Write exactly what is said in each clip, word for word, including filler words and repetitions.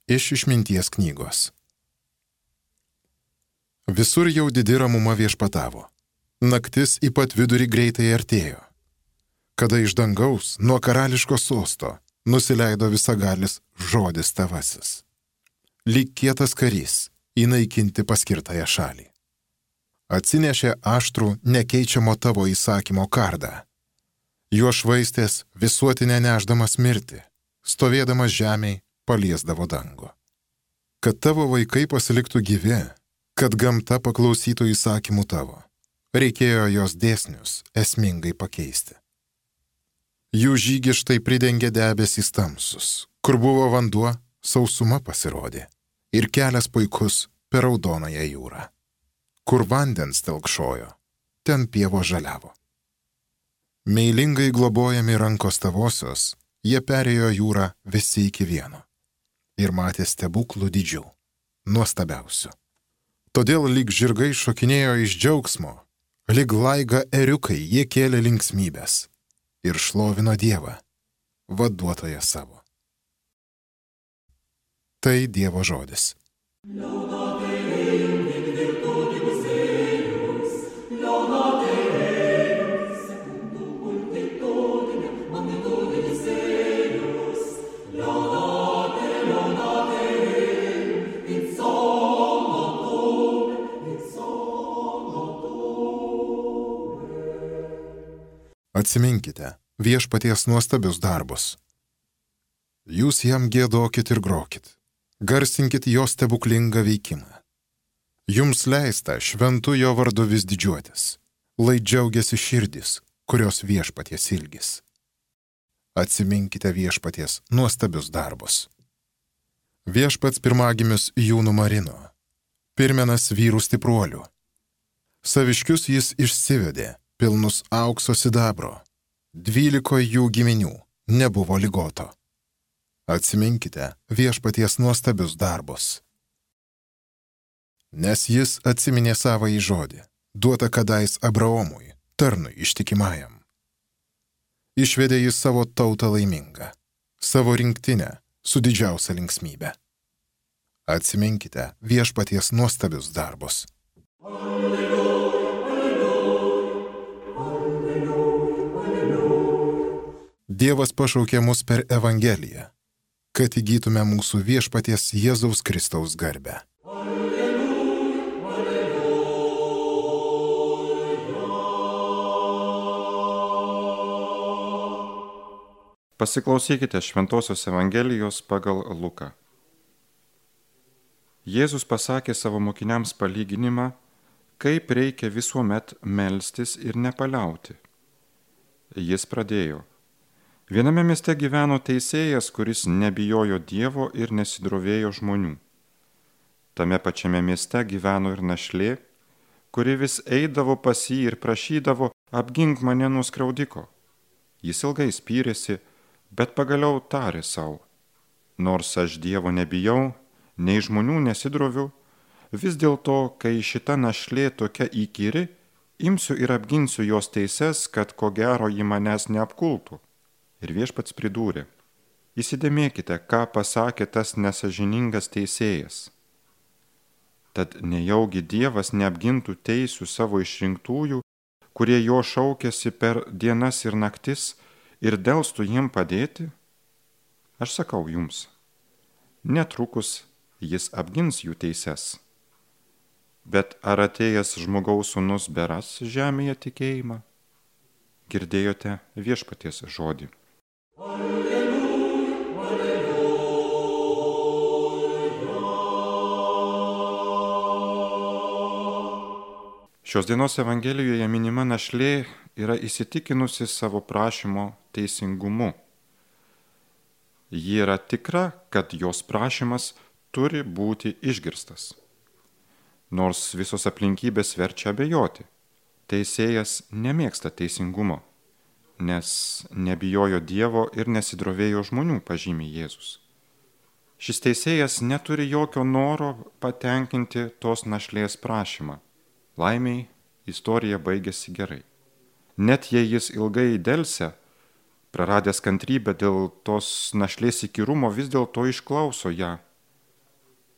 Iš išminties knygos. Visur jau didi ramuma viešpatavo. Naktis į pat vidurį greitai artėjo. Kada iš dangaus, nuo karališko sosto, nusileido visagalis žodis tavasis. Lyg kietas karys, įnaikinti paskirtąją šalį. Atsinešė aštrų, nekeičiamo tavo įsakymo kardą. Juo švaistės visuotinę nešdamas mirtį, stovėdamas žemėj paliesdavo dangų. Kad tavo vaikai pasiliktų gyvi, kad gamta paklausytų įsakymų tavo, reikėjo jos dėsnius esmingai pakeisti. Jų žygį štai pridengė debesys tamsus, kur buvo vanduo, sausuma pasirodė, ir kelias puikus per raudonąją jūrą. Kur vandens telkšojo, ten pievo žaliavo. Meilingai globojami rankos tavosios, jie perėjo jūrą visi iki vieno ir matė stebuklų didžių, nuostabiausių. Todėl lyg žirgai šokinėjo iš džiaugsmo, lyg laiga ėriukai jie kėlė linksmybės ir šlovino Dievą, vaduotoją savo. Tai Dievo žodis. Atsiminkite viešpaties nuostabius darbus. Jūs jam giedokit ir grokit, garsinkit jo stebuklingą veikimą. Jums leista šventu jo vardu vis didžiuotis, lai džiaugiasi širdis, kurios viešpaties ilgis. Atsiminkite viešpaties nuostabius darbus. Viešpats pirmagimius jų numarino, pirmenas vyrų stipruolių. Saviškius jis išsivedė, pilnus aukso sidabro, dvyliko jų giminių nebuvo ligoto. Atsiminkite viešpaties nuostabius darbus. Nes jis atsiminė savąjį žodį, duotą kadais Abraomui, tarnui ištikimajam. Išvedė jis savo tautą laimingą, savo rinktinę su didžiausia linksmybe. Atsiminkite viešpaties nuostabius darbus. Dievas pašaukė mus per Evangeliją, kad įgytume mūsų viešpaties Jėzaus Kristaus garbę. Pasiklausykite Šventosios Evangelijos pagal Luką. Jėzus pasakė savo mokiniams palyginimą, kaip reikia visuomet melstis ir nepaliauti. Jis pradėjo. Viename mieste gyveno teisėjas, kuris nebijojo Dievo ir nesidrovėjo žmonių. Tame pačiame mieste gyveno ir našlė, kuri vis eidavo pas jį ir prašydavo, apgink mane nuo skriaudiko. Jis ilgai spyrėsi, bet pagaliau tarė sau, nors aš Dievo nebijau, nei žmonių nesidroviu, vis dėlto, kai šita našlė tokia įkyri, imsiu ir apginsiu jos teises, kad ko gero ji manęs neapkultų. Ir viešpats pridūrė, įsidėmėkite, ką pasakė tas nesąžiningas teisėjas. Tad nejaugi Dievas neapgintų teisių savo išrinktųjų, kurie jo šaukėsi per dienas ir naktis ir delstų jiem padėti? Aš sakau jums, netrukus jis apgins jų teises. Bet ar atėjęs žmogaus sūnus beras žemėje tikėjimą? Girdėjote viešpaties žodį. Alleluja, alleluja. Šios dienos Evangelijoje minima našlė yra įsitikinusi savo prašymo teisingumu. Ji yra tikra, kad jos prašymas turi būti išgirstas. Nors visos aplinkybės verčia abejoti, teisėjas nemėgsta teisingumo, nes nebijojo Dievo ir nesidrovėjo žmonių, pažymi Jėzus. Šis teisėjas neturi jokio noro patenkinti tos našlės prašymą. Laimiai, istorija baigėsi gerai. Net jei jis ilgai delsia, praradęs kantrybę dėl tos našlės įkyrumo, vis dėlto išklauso ją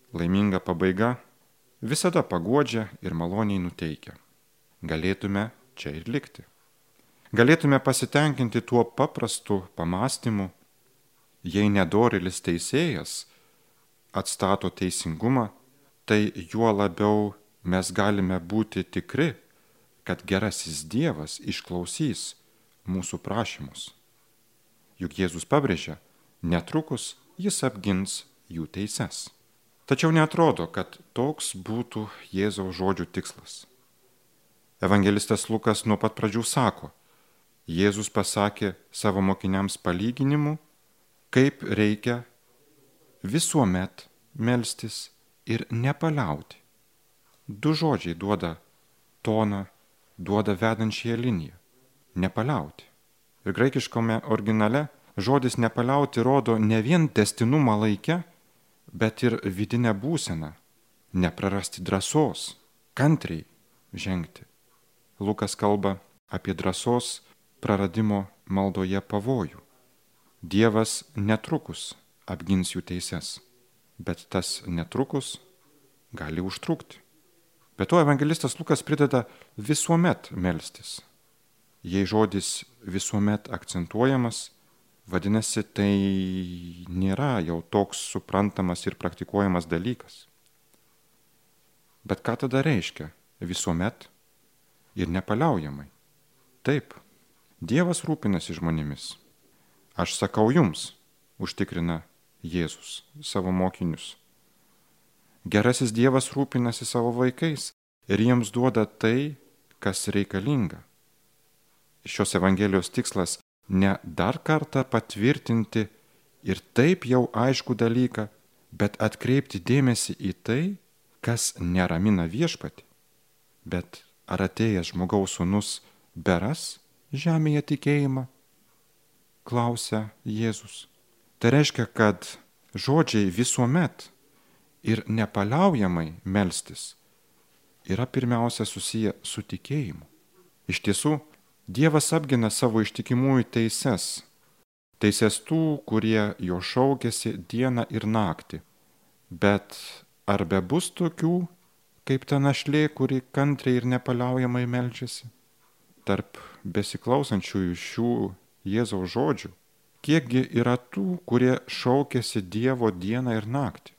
laiminga pabaiga visada paguodžia ir maloniai nuteikia. Galėtume čia ir likti. Galėtume pasitenkinti tuo paprastu pamąstymu, jei nedorėlis teisėjas atstato teisingumą, tai juo labiau mes galime būti tikri, kad gerasis Dievas išklausys mūsų prašymus. Juk Jėzus pabrėžia, netrukus jis apgins jų teises. Tačiau neatrodo, kad toks būtų Jėzaus žodžių tikslas. Evangelistas Lukas nuo pat pradžių sako, Jėzus pasakė savo mokiniams palyginimu, kaip reikia visuomet melstis ir nepaliauti. Du žodžiai duoda toną, duoda vedančiąją liniją – nepaliauti. Ir graikiškame originale žodis nepaliauti rodo ne vien tęstinumą laike, bet ir vidinę būseną, neprarasti drąsos, kantriai žengti. Lukas kalba apie drąsos praradimo maldoje pavojų. Dievas netrukus apgins jų teises, bet tas netrukus gali užtrukti. Be to evangelistas Lukas prideda visuomet melstis. Jei žodis visuomet akcentuojamas, vadinasi, tai nėra jau toks suprantamas ir praktikuojamas dalykas. Bet ką tada reiškia visuomet ir nepaliaujamai? Taip, Dievas rūpinasi žmonėmis. Aš sakau jums, užtikrina Jėzus savo mokinius. Gerasis Dievas rūpinasi savo vaikais ir jiems duoda tai, kas reikalinga. Šios Evangelijos tikslas ne dar kartą patvirtinti ir taip jau aišku dalyką, bet atkreipti dėmesį į tai, kas neramina viešpatį. Bet ar atėjęs žmogaus sūnus beras žemėje tikėjimą? Klausia Jėzus. Tai reiškia, kad žodžiai visuomet ir nepaliaujamai melstis yra pirmiausia susiję su tikėjimu. Iš tiesų, Dievas apgina savo ištikimųjų teises, teises tų, kurie jo šaukiasi dieną ir naktį. Bet ar bebus tokių, kaip ta našlė, kuri kantriai ir nepaliaujamai meldžiasi? Tarp besiklausančiųjų šių Jėzaus žodžių, kiekgi yra tų, kurie šaukiasi Dievo dieną ir naktį?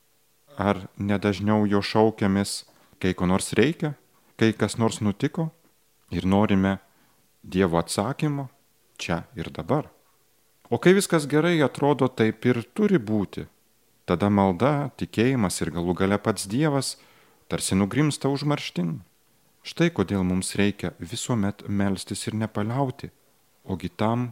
Ar nedažniau jo šaukiamės, kai ko nors reikia, kai kas nors nutiko ir norime Dievo atsakymo čia ir dabar? O kai viskas gerai atrodo, taip ir turi būti, tada malda, tikėjimas ir galų gale pats Dievas tarsi nugrimsta užmarštin. Štai kodėl mums reikia visuomet melstis ir nepaliauti, ogi tam,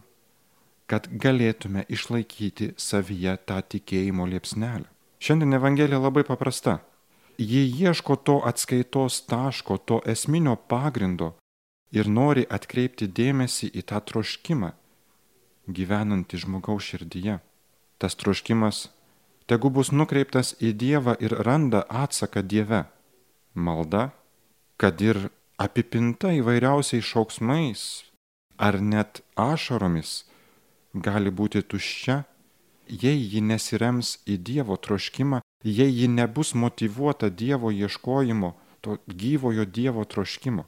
kad galėtume išlaikyti savyje tą tikėjimo liepsnelę. Šiandien Evangelija labai paprasta. Ji ieško to atskaitos taško, to esminio pagrindo ir nori atkreipti dėmesį į tą troškimą, gyvenantį žmogaus širdyje. Tas troškimas tegu bus nukreiptas į Dievą ir randa atsaką Dieve. Malda, kad ir apipinta įvairiausiais šauksmais ar net ašaromis, gali būti tuščia, jei ji nesirems į Dievo troškimą, jei ji nebus motyvuota Dievo ieškojimo, to gyvojo Dievo troškimo.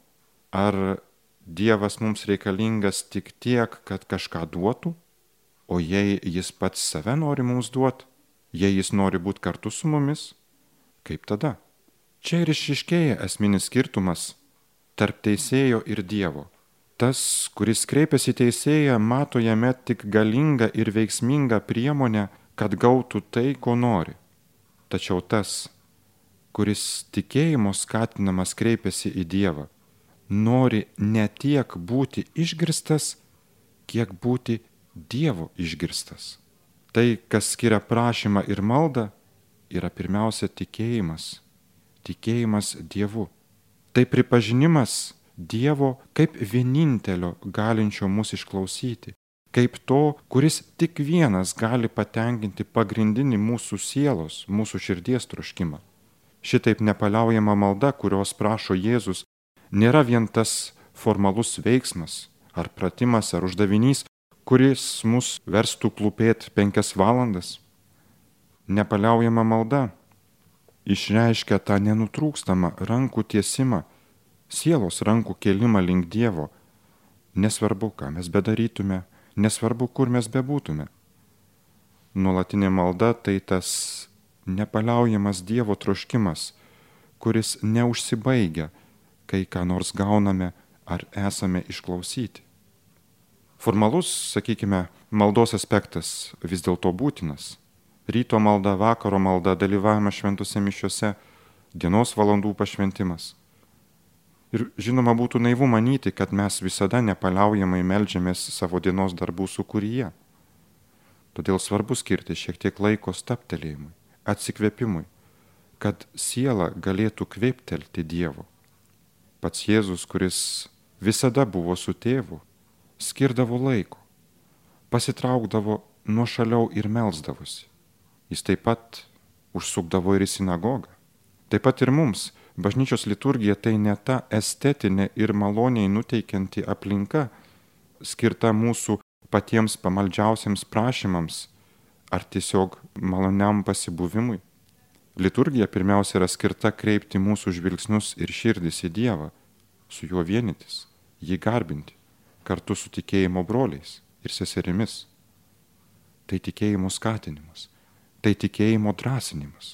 Ar Dievas mums reikalingas tik tiek, kad kažką duotų, o jei jis pats save nori mums duoti, jei jis nori būti kartu su mumis, kaip tada? Čia ir išryškėja esminis skirtumas tarp teisėjo ir Dievo. Tas, kuris kreipiasi į teisėją, mato jame tik galingą ir veiksmingą priemonę, kad gautų tai, ko nori. Tačiau tas, kuris tikėjimo skatinamas kreipiasi į Dievą, nori ne tiek būti išgirstas, kiek būti Dievo išgirstas. Tai, kas skiria prašymą ir maldą, yra pirmiausia tikėjimas. Tikėjimas Dievu. Tai pripažinimas Dievo kaip vienintelio galinčio mus išklausyti, kaip to, kuris tik vienas gali patenkinti pagrindinį mūsų sielos, mūsų širdies troškimą. Šitaip nepaliaujama malda, kurios prašo Jėzus, nėra vien tas formalus veiksmas, ar pratimas, ar uždavinys, kuris mus verstų klūpėti penkias valandas. Nepaliaujama malda išreiškia tą nenutrūkstamą rankų tiesimą, sielos rankų kėlimą link Dievo, nesvarbu, ką mes bedarytume, nesvarbu, kur mes bebūtume. Nuolatinė malda tai tas nepaliaujamas Dievo troškimas, kuris neužsibaigia, kai ką nors gauname ar esame išklausyti. Formalus, sakykime, maldos aspektas vis dėlto būtinas. Ryto malda, vakaro malda, dalyvavimas šventose mišiuose, dienos valandų pašventimas. Ir žinoma, būtų naivu manyti, kad mes visada nepaliaujamai meldžiamės savo dienos darbų sūkuryje. Todėl svarbu skirti šiek tiek laiko stabtelėjimui, atsikvėpimui, kad siela galėtų kvėptelti Dievo. Pats Jėzus, kuris visada buvo su tėvu, skirdavo laiko, pasitraukdavo nuošaliau ir melsdavosi. Jis taip pat užsukdavo ir į sinagogą. Taip pat ir mums bažnyčios liturgija tai ne ta estetinė ir maloniai nuteikianti aplinka, skirta mūsų patiems pamaldžiausiems prašymams ar tiesiog maloniam pasibuvimui. Liturgija pirmiausia yra skirta kreipti mūsų žvilgsnius ir širdis į Dievą, su juo vienytis, jį garbinti, kartu su tikėjimo broliais ir seserimis. Tai tikėjimo skatinimas, tai tikėjimo drąsinimas.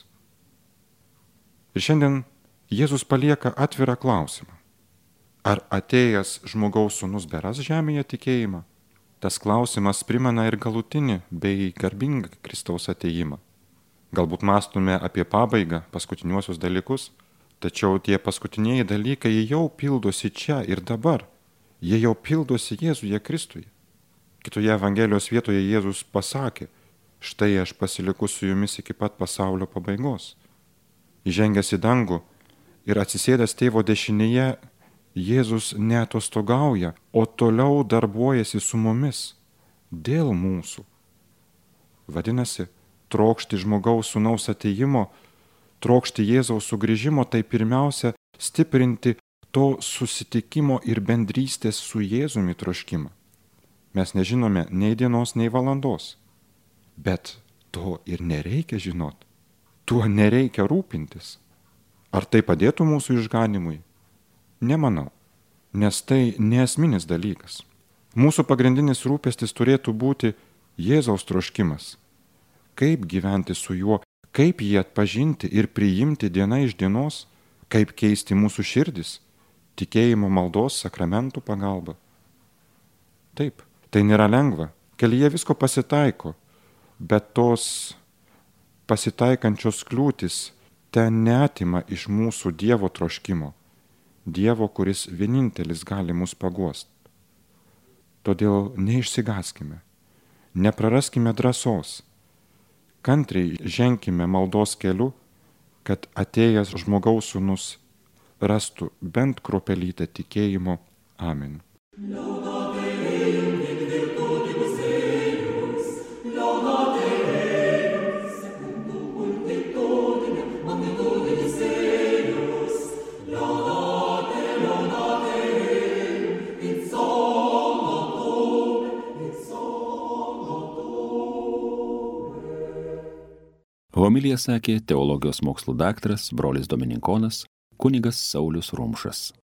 Ir šiandien Jėzus palieka atvirą klausimą. Ar atėjęs žmogaus sūnus beras žemėje tikėjimą? Tas klausimas primena ir galutinį bei garbingą Kristaus atėjimą. Galbūt mąstume apie pabaigą, paskutiniuosius dalykus, tačiau tie paskutiniai dalykai jau pildosi čia ir dabar. Jie jau pildosi Jėzuje Kristuje. Kitoje Evangelijos vietoje Jėzus pasakė, štai aš pasiliku su jumis iki pat pasaulio pabaigos. Įžengęs į dangų ir atsisėdęs tėvo dešinėje, Jėzus neatostogauja, o toliau darbuojasi su mumis dėl mūsų. Vadinasi, trokšti žmogaus sūnaus atėjimo, trokšti Jėzaus sugrįžimo, tai pirmiausia stiprinti to susitikimo ir bendrystės su Jėzumi troškimą. Mes nežinome nei dienos, nei valandos, bet to ir nereikia žinot, tuo nereikia rūpintis. Ar tai padėtų mūsų išganimui? Nemanau, nes tai neesminis dalykas. Mūsų pagrindinis rūpestis turėtų būti Jėzaus troškimas. Kaip gyventi su juo, kaip jį atpažinti ir priimti diena iš dienos, kaip keisti mūsų širdis, tikėjimo maldos sakramentų pagalba. Taip, tai nėra lengva, kelyje visko pasitaiko, bet tos pasitaikančios kliūtis ten neatima iš mūsų Dievo troškimo, Dievo, kuris vienintelis gali mus paguosti. Todėl neišsigąskime, nepraraskime drąsos, kantriai ženkime maldos keliu, kad atėjęs žmogaus sūnus rastų bent kruopelytę tikėjimo. Amen. Homiliją sakė teologijos mokslų daktaras, brolis dominikonas, kunigas Saulius Rumšas.